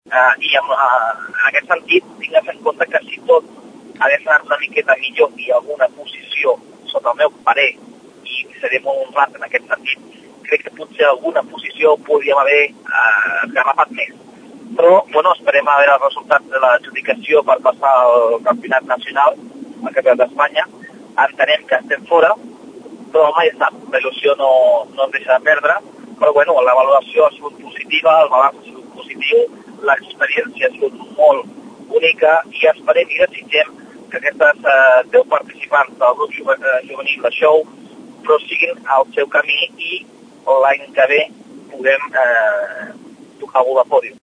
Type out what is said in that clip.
I en aquest sentit tingues en compte que si tot hagués anat una miqueta millor i alguna posició, sota el meu parer, i seré molt honrat en aquest sentit, crec que potser alguna posició podríem haver esgarrafat més. Però, bueno, esperem a veure els resultats de l'adjudicació per passar al campionat nacional, al campionat d'Espanya. Entenem que estem fora, però mai sap, la il·lusió no ens deixa de perdre, però bueno, la valoració ha sigut positiva, el balanç ha sigut positiu, l'experiència ha sigut molt única i esperem i desitgem que aquestes 10 participants del grup juvenil de Show prosiguin al seu camí i l'any que ve puguem tocar algú de pòdium.